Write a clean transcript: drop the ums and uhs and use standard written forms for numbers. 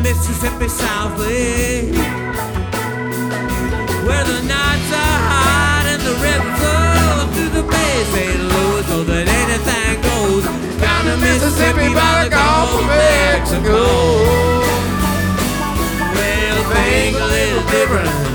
Mississippi softly, where the nights are hot and the river flows through the bay St. Louis, so that anything goes down to Mississippi by the Gulf of Mexico. Well, things a little different